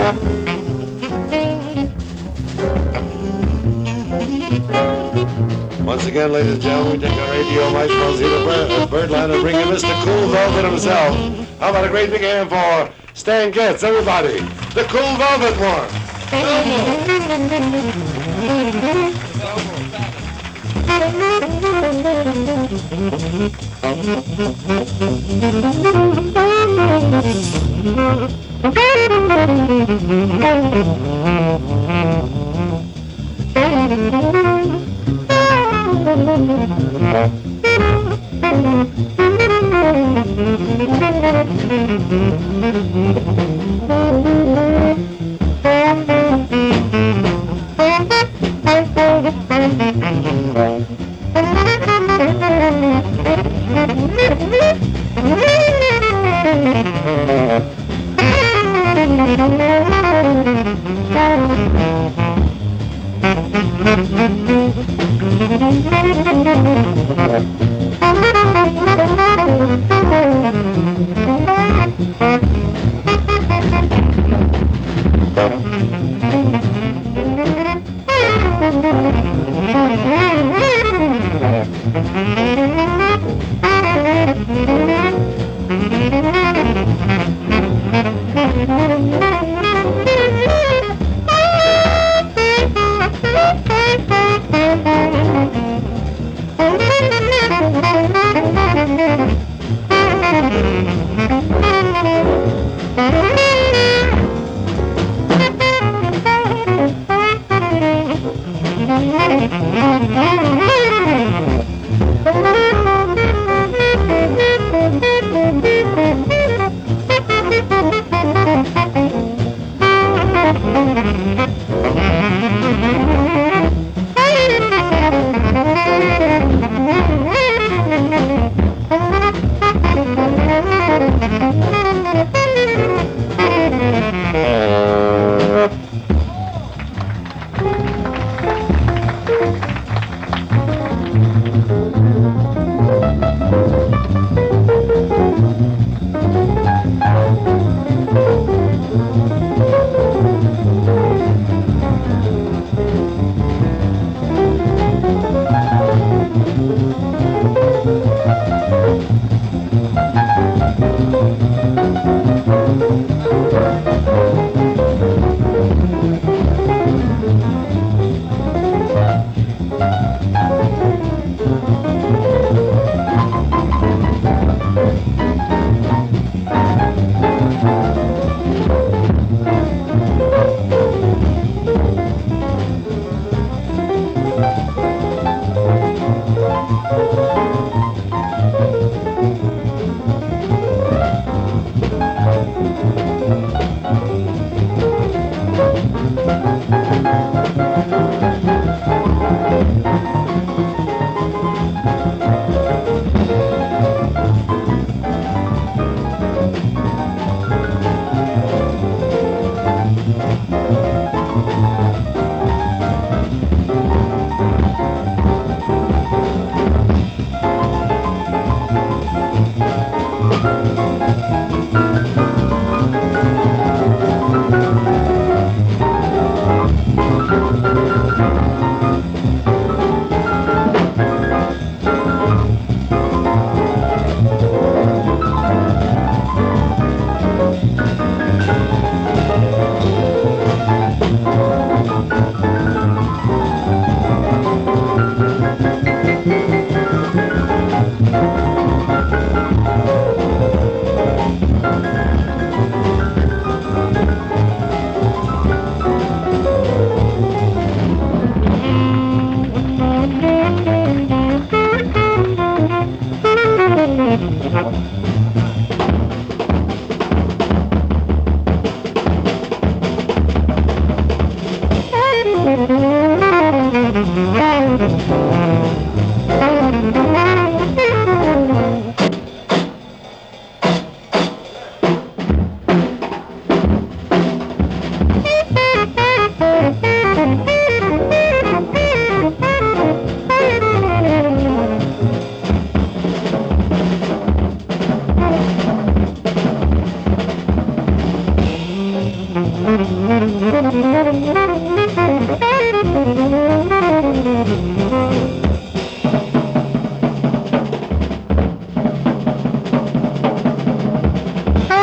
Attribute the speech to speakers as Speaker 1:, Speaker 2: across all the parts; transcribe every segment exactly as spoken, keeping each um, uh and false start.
Speaker 1: Once again, ladies and gentlemen, we take our radio maestros here to Bird, Birdland and bring in Mister Cool Velvet himself. How about a great big hand for Stan Getz, everybody? The Cool Velvet one.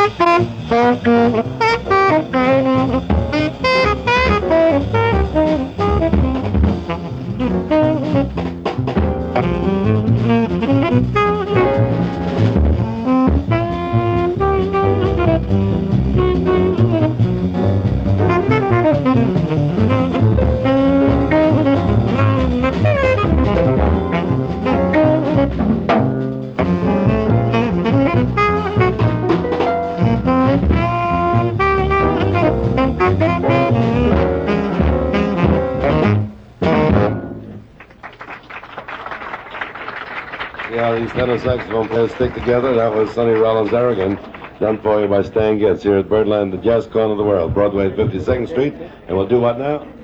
Speaker 1: See how these tenor saxophone players stick together? That was Sonny Rollins Arrogant, done for you by Stan Getz here at Birdland, the jazz corner of the world, Broadway at fifty-second Street. And we'll do what now?